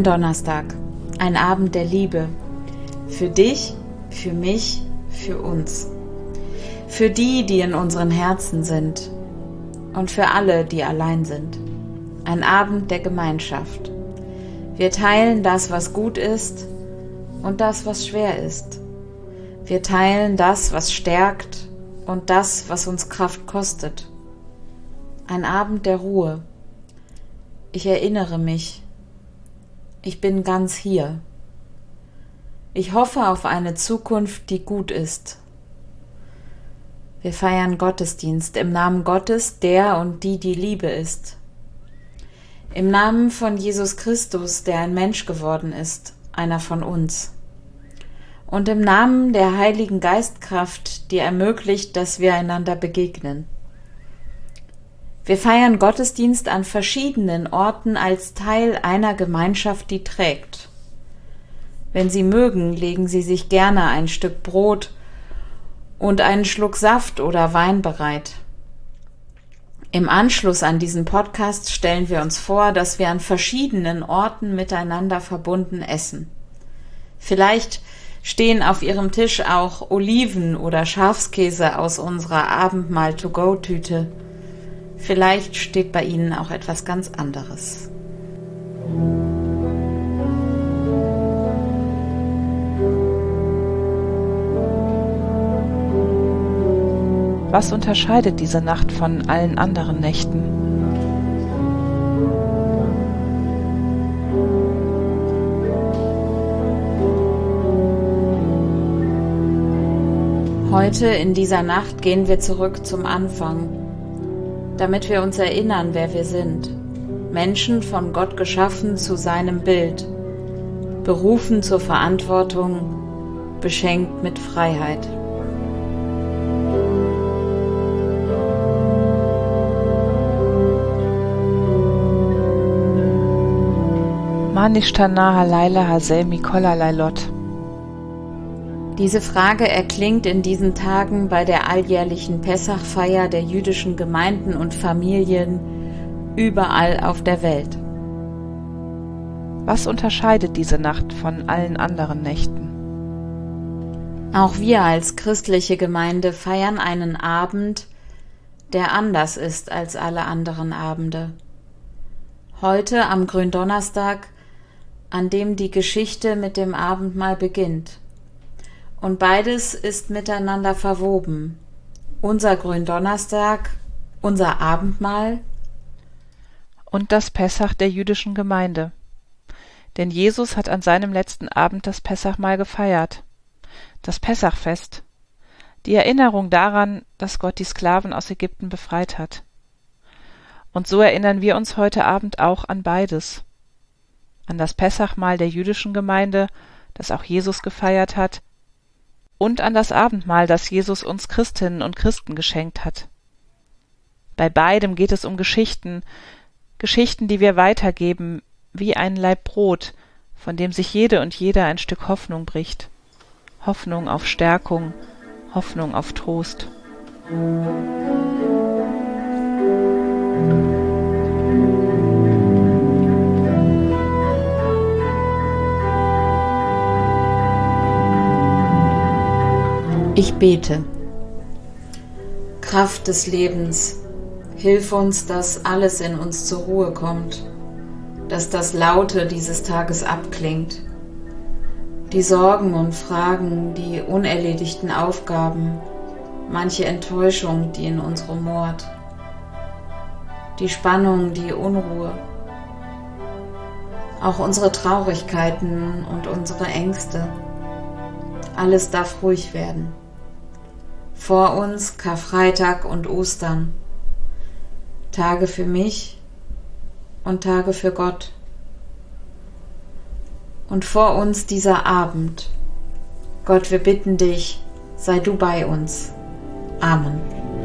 Gründonnerstag, ein Abend der Liebe. Für dich, für mich, für uns. Für die, die in unseren Herzen sind und für alle, die allein sind. Ein Abend der Gemeinschaft. Wir teilen das, was gut ist und das, was schwer ist. Wir teilen das, was stärkt und das, was uns Kraft kostet. Ein Abend der Ruhe. Ich erinnere mich. Ich bin ganz hier. Ich hoffe auf eine Zukunft, die gut ist. Wir feiern Gottesdienst im Namen Gottes, der und die Liebe ist. Im Namen von Jesus Christus, der ein Mensch geworden ist, einer von uns. Und im Namen der Heiligen Geistkraft, die ermöglicht, dass wir einander begegnen. Wir feiern Gottesdienst an verschiedenen Orten als Teil einer Gemeinschaft, die trägt. Wenn Sie mögen, legen Sie sich gerne ein Stück Brot und einen Schluck Saft oder Wein bereit. Im Anschluss an diesen Podcast stellen wir uns vor, dass wir an verschiedenen Orten miteinander verbunden essen. Vielleicht stehen auf Ihrem Tisch auch Oliven oder Schafskäse aus unserer Abendmahl-to-go-Tüte. Vielleicht steht bei Ihnen auch etwas ganz anderes. Was unterscheidet diese Nacht von allen anderen Nächten? Heute in dieser Nacht gehen wir zurück zum Anfang, damit wir uns erinnern, wer wir sind. Menschen von Gott geschaffen zu seinem Bild, berufen zur Verantwortung, beschenkt mit Freiheit. Manishtana Halaila Hasel Mikola Lailot. Diese Frage erklingt in diesen Tagen bei der alljährlichen Pessachfeier der jüdischen Gemeinden und Familien überall auf der Welt. Was unterscheidet diese Nacht von allen anderen Nächten? Auch wir als christliche Gemeinde feiern einen Abend, der anders ist als alle anderen Abende. Heute am Gründonnerstag, an dem die Geschichte mit dem Abendmahl beginnt. Und beides ist miteinander verwoben. Unser Gründonnerstag, unser Abendmahl und das Pessach der jüdischen Gemeinde. Denn Jesus hat an seinem letzten Abend das Pessachmahl gefeiert. Das Pessachfest. Die Erinnerung daran, dass Gott die Sklaven aus Ägypten befreit hat. Und so erinnern wir uns heute Abend auch an beides. An das Pessachmahl der jüdischen Gemeinde, das auch Jesus gefeiert hat, und an das Abendmahl, das Jesus uns Christinnen und Christen geschenkt hat. Bei beidem geht es um Geschichten, die wir weitergeben, wie ein Laib Brot, von dem sich jede und jeder ein Stück Hoffnung bricht. Hoffnung auf Stärkung, Hoffnung auf Trost. Ich bete. Kraft des Lebens, hilf uns, dass alles in uns zur Ruhe kommt, dass das Laute dieses Tages abklingt. Die Sorgen und Fragen, die unerledigten Aufgaben, manche Enttäuschung, die in uns rumort, die Spannung, die Unruhe, auch unsere Traurigkeiten und unsere Ängste. Alles darf ruhig werden. Vor uns Karfreitag und Ostern, Tage für mich und Tage für Gott. Und vor uns dieser Abend. Gott, wir bitten dich, sei du bei uns. Amen.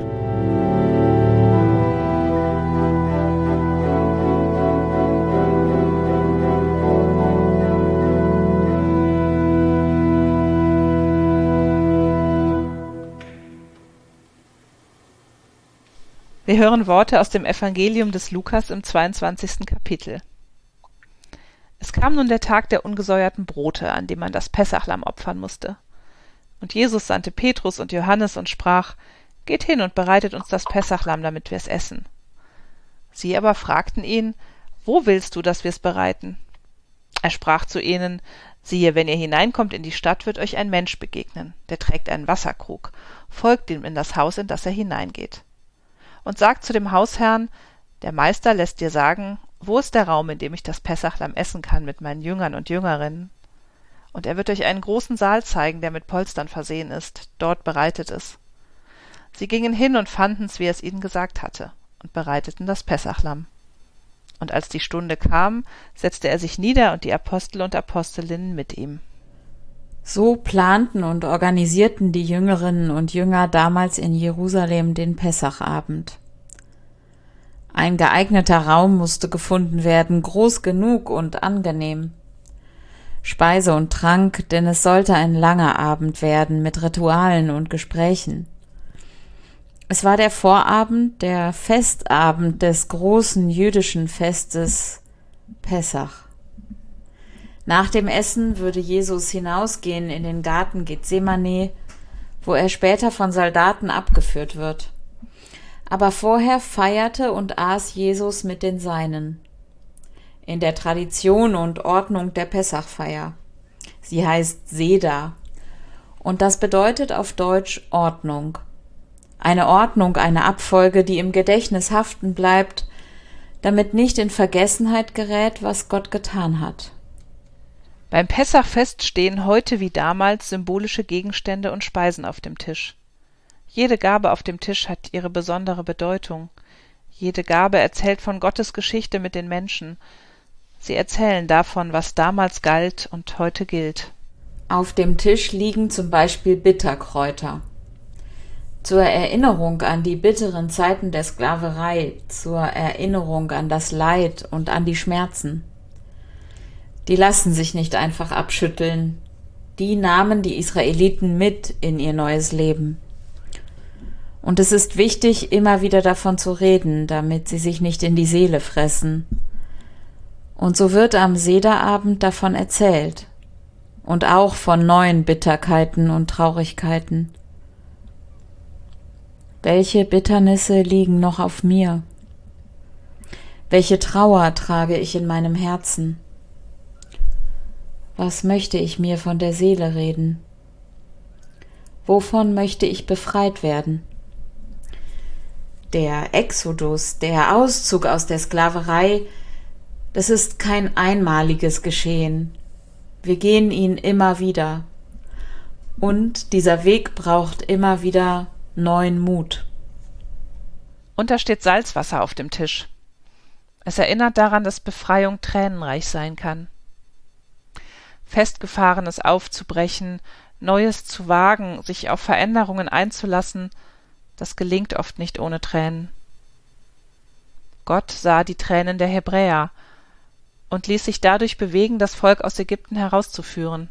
Wir hören Worte aus dem Evangelium des Lukas im 22. Kapitel. Es kam nun der Tag der ungesäuerten Brote, an dem man das Pessachlamm opfern musste. Und Jesus sandte Petrus und Johannes und sprach: Geht hin und bereitet uns das Pessachlamm, damit wir es essen. Sie aber fragten ihn: Wo willst du, dass wir es bereiten? Er sprach zu ihnen: Siehe, wenn ihr hineinkommt in die Stadt, wird euch ein Mensch begegnen, der trägt einen Wasserkrug. Folgt ihm in das Haus, in das er hineingeht. Und sagt zu dem Hausherrn: Der Meister lässt dir sagen, wo ist der Raum, in dem ich das Pessachlamm essen kann mit meinen Jüngern und Jüngerinnen? Und er wird euch einen großen Saal zeigen, der mit Polstern versehen ist. Dort bereitet es. Sie gingen hin und fanden's, wie er es ihnen gesagt hatte, und bereiteten das Pessachlamm. Und als die Stunde kam, setzte er sich nieder und die Apostel und Apostelinnen mit ihm. So planten und organisierten die Jüngerinnen und Jünger damals in Jerusalem den Pessachabend. Ein geeigneter Raum musste gefunden werden, groß genug und angenehm. Speise und Trank, denn es sollte ein langer Abend werden mit Ritualen und Gesprächen. Es war der Vorabend, der Festabend des großen jüdischen Festes Pessach. Nach dem Essen würde Jesus hinausgehen in den Garten Gethsemane, wo er später von Soldaten abgeführt wird. Aber vorher feierte und aß Jesus mit den Seinen. In der Tradition und Ordnung der Pessachfeier. Sie heißt Seder. Und das bedeutet auf Deutsch Ordnung. Eine Ordnung, eine Abfolge, die im Gedächtnis haften bleibt, damit nicht in Vergessenheit gerät, was Gott getan hat. Beim Pessachfest stehen heute wie damals symbolische Gegenstände und Speisen auf dem Tisch. Jede Gabe auf dem Tisch hat ihre besondere Bedeutung. Jede Gabe erzählt von Gottes Geschichte mit den Menschen. Sie erzählen davon, was damals galt und heute gilt. Auf dem Tisch liegen zum Beispiel Bitterkräuter. Zur Erinnerung an die bitteren Zeiten der Sklaverei, zur Erinnerung an das Leid und an die Schmerzen. Die lassen sich nicht einfach abschütteln. Die nahmen die Israeliten mit in ihr neues Leben. Und es ist wichtig, immer wieder davon zu reden, damit sie sich nicht in die Seele fressen. Und so wird am Sederabend davon erzählt. Und auch von neuen Bitterkeiten und Traurigkeiten. Welche Bitternisse liegen noch auf mir? Welche Trauer trage ich in meinem Herzen? Was möchte ich mir von der Seele reden? Wovon möchte ich befreit werden? Der Exodus, der Auszug aus der Sklaverei, das ist kein einmaliges Geschehen. Wir gehen ihn immer wieder. Und dieser Weg braucht immer wieder neuen Mut. Und da steht Salzwasser auf dem Tisch. Es erinnert daran, dass Befreiung tränenreich sein kann. Festgefahrenes aufzubrechen, Neues zu wagen, sich auf Veränderungen einzulassen, das gelingt oft nicht ohne Tränen. Gott sah die Tränen der Hebräer und ließ sich dadurch bewegen, das Volk aus Ägypten herauszuführen.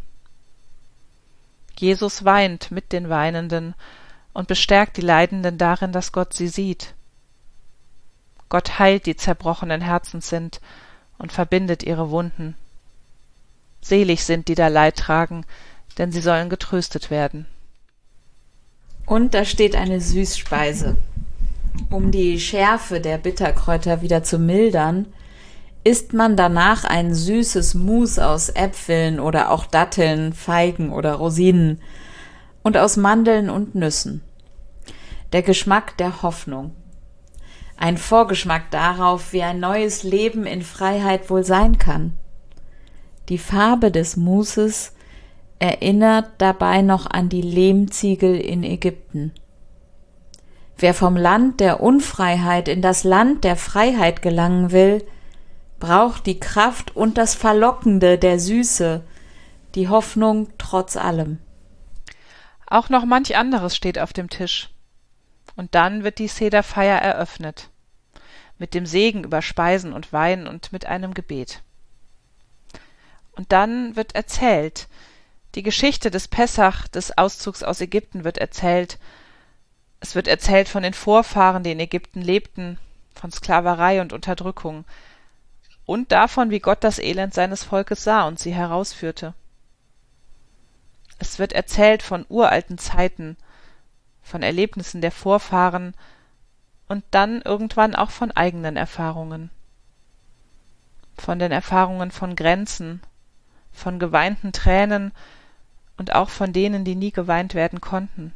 Jesus weint mit den Weinenden und bestärkt die Leidenden darin, dass Gott sie sieht. Gott heilt die zerbrochenen Herzens sind und verbindet ihre Wunden. Selig sind, die da Leid tragen, denn sie sollen getröstet werden. Und da steht eine Süßspeise. Um die Schärfe der Bitterkräuter wieder zu mildern, isst man danach ein süßes Mus aus Äpfeln oder auch Datteln, Feigen oder Rosinen und aus Mandeln und Nüssen. Der Geschmack der Hoffnung. Ein Vorgeschmack darauf, wie ein neues Leben in Freiheit wohl sein kann. Die Farbe des Muses erinnert dabei noch an die Lehmziegel in Ägypten. Wer vom Land der Unfreiheit in das Land der Freiheit gelangen will, braucht die Kraft und das Verlockende der Süße, die Hoffnung trotz allem. Auch noch manch anderes steht auf dem Tisch. Und dann wird die Sederfeier eröffnet, mit dem Segen über Speisen und Wein und mit einem Gebet. Und dann wird erzählt, die Geschichte des Pessach, des Auszugs aus Ägypten wird erzählt. Es wird erzählt von den Vorfahren, die in Ägypten lebten, von Sklaverei und Unterdrückung. und davon, wie Gott das Elend seines Volkes sah und sie herausführte. Es wird erzählt von uralten Zeiten, von Erlebnissen der Vorfahren und dann irgendwann auch von eigenen Erfahrungen. Von den Erfahrungen von Grenzen, von geweinten Tränen und auch von denen, die nie geweint werden konnten.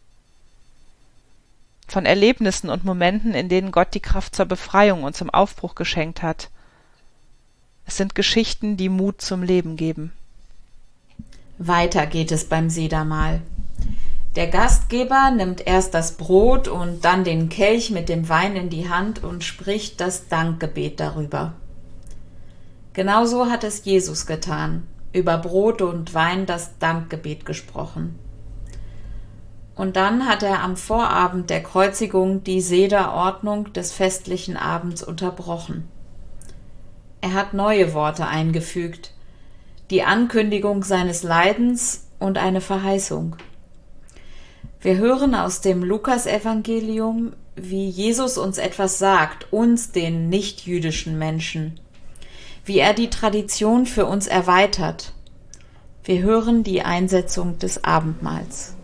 Von Erlebnissen und Momenten, in denen Gott die Kraft zur Befreiung und zum Aufbruch geschenkt hat. Es sind Geschichten, die Mut zum Leben geben. Weiter geht es beim Sedermahl. Der Gastgeber nimmt erst das Brot und dann den Kelch mit dem Wein in die Hand und spricht das Dankgebet darüber. Genauso hat es Jesus getan, über Brot und Wein das Dankgebet gesprochen. Und dann hat er am Vorabend der Kreuzigung die Sederordnung des festlichen Abends unterbrochen. Er hat neue Worte eingefügt, die Ankündigung seines Leidens und eine Verheißung. Wir hören aus dem Lukasevangelium, wie Jesus uns etwas sagt, uns, den nichtjüdischen Menschen, wie er die Tradition für uns erweitert. Wir hören die Einsetzung des Abendmahls.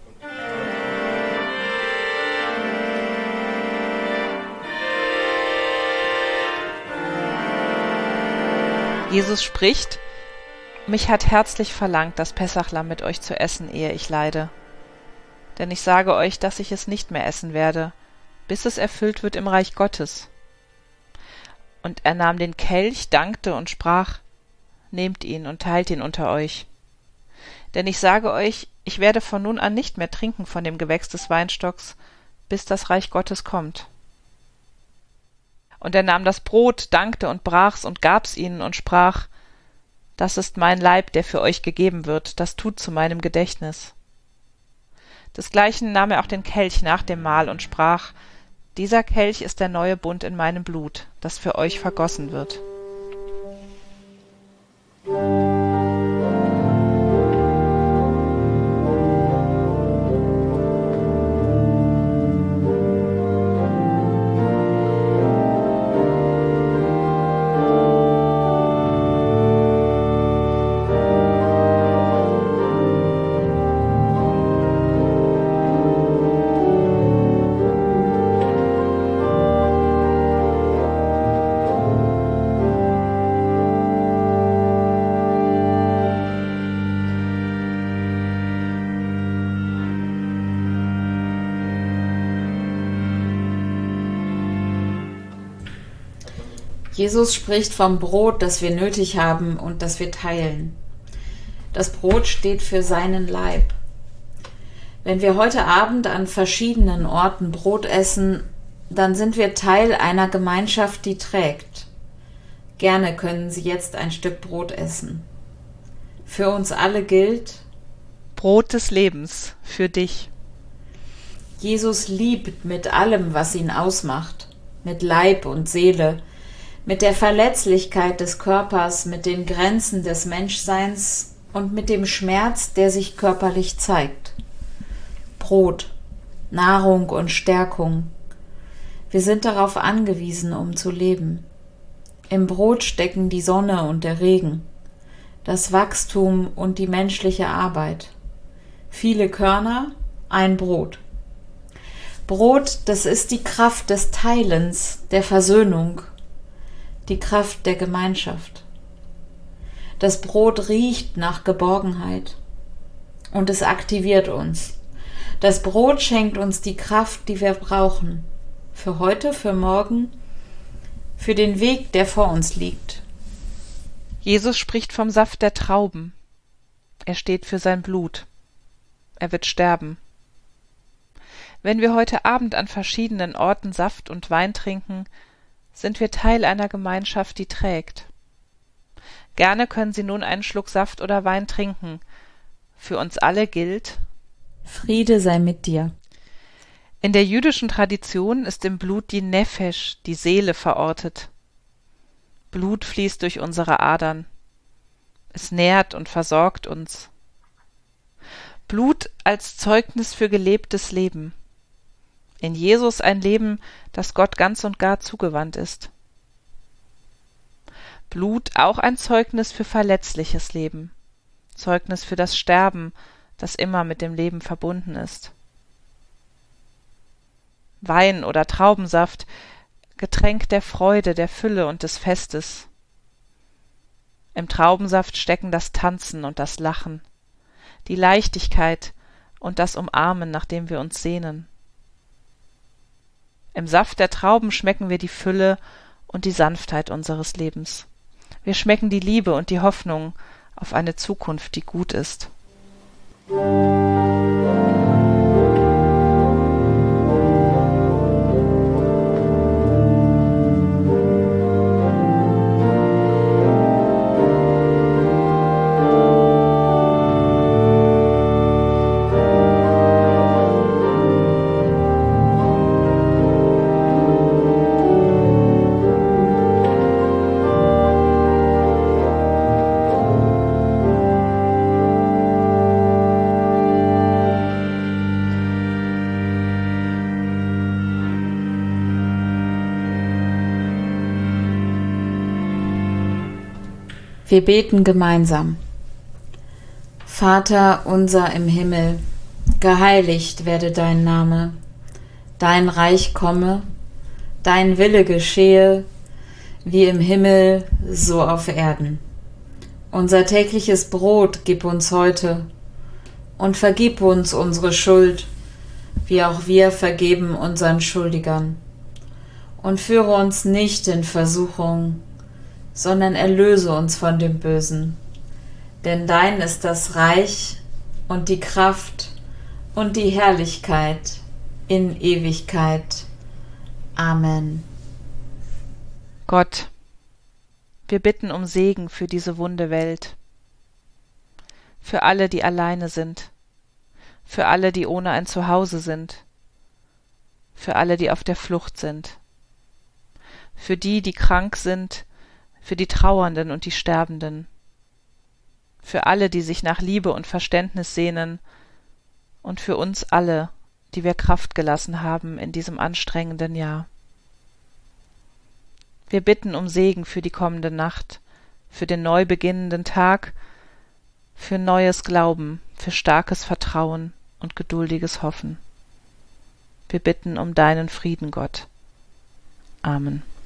Jesus spricht: Mich hat herzlich verlangt, das Pessachlamm mit euch zu essen, ehe ich leide. Denn ich sage euch, dass ich es nicht mehr essen werde, bis es erfüllt wird im Reich Gottes. Und er nahm den Kelch, dankte und sprach: Nehmt ihn und teilt ihn unter euch. Denn ich sage euch, ich werde von nun an nicht mehr trinken von dem Gewächs des Weinstocks, bis das Reich Gottes kommt. Und er nahm das Brot, dankte und brach's und gab's ihnen und sprach: Das ist mein Leib, der für euch gegeben wird, das tut zu meinem Gedächtnis. Desgleichen nahm er auch den Kelch nach dem Mahl und sprach: Dieser Kelch ist der neue Bund in meinem Blut, das für euch vergossen wird. Jesus spricht vom Brot, das wir nötig haben und das wir teilen. Das Brot steht für seinen Leib. Wenn wir heute Abend an verschiedenen Orten Brot essen, dann sind wir Teil einer Gemeinschaft, die trägt. Gerne können Sie jetzt ein Stück Brot essen. Für uns alle gilt: Brot des Lebens für dich. Jesus liebt mit allem, was ihn ausmacht, mit Leib und Seele, mit der Verletzlichkeit des Körpers, mit den Grenzen des Menschseins und mit dem Schmerz, der sich körperlich zeigt. Brot, Nahrung und Stärkung. Wir sind darauf angewiesen, um zu leben. Im Brot stecken die Sonne und der Regen, das Wachstum und die menschliche Arbeit. Viele Körner, ein Brot. Brot, das ist die Kraft des Teilens, der Versöhnung, die Kraft der Gemeinschaft. Das Brot riecht nach Geborgenheit und es aktiviert uns. Das Brot schenkt uns die Kraft, die wir brauchen. Für heute, für morgen, für den Weg, der vor uns liegt. Jesus spricht vom Saft der Trauben. Er steht für sein Blut. Er wird sterben. Wenn wir heute Abend an verschiedenen Orten Saft und Wein trinken, sind wir Teil einer Gemeinschaft, die trägt. Gerne können Sie nun einen Schluck Saft oder Wein trinken. Für uns alle gilt: Friede sei mit dir. In der jüdischen Tradition ist im Blut die Nefesh, die Seele, verortet. Blut fließt durch unsere Adern. Es nährt und versorgt uns. Blut als Zeugnis für gelebtes Leben. In Jesus ein Leben, das Gott ganz und gar zugewandt ist. Blut auch ein Zeugnis für verletzliches Leben, Zeugnis für das Sterben, das immer mit dem Leben verbunden ist. Wein oder Traubensaft, Getränk der Freude, der Fülle und des Festes. Im Traubensaft stecken das Tanzen und das Lachen, die Leichtigkeit und das Umarmen, nach dem wir uns sehnen. Im Saft der Trauben schmecken wir die Fülle und die Sanftheit unseres Lebens. Wir schmecken die Liebe und die Hoffnung auf eine Zukunft, die gut ist. Wir beten gemeinsam. Vater unser im Himmel, geheiligt werde dein Name, dein Reich komme, dein Wille geschehe, wie im Himmel, so auf Erden. Unser tägliches Brot gib uns heute und vergib uns unsere Schuld, wie auch wir vergeben unseren Schuldigern. Und führe uns nicht in Versuchung, sondern erlöse uns von dem Bösen. Denn dein ist das Reich und die Kraft und die Herrlichkeit in Ewigkeit. Amen. Gott, wir bitten um Segen für diese wunde Welt, für alle, die alleine sind, für alle, die ohne ein Zuhause sind, für alle, die auf der Flucht sind, für die, die krank sind, für die Trauernden und die Sterbenden, für alle, die sich nach Liebe und Verständnis sehnen und für uns alle, die wir Kraft gelassen haben in diesem anstrengenden Jahr. Wir bitten um Segen für die kommende Nacht, für den neu beginnenden Tag, für neues Glauben, für starkes Vertrauen und geduldiges Hoffen. Wir bitten um deinen Frieden, Gott. Amen.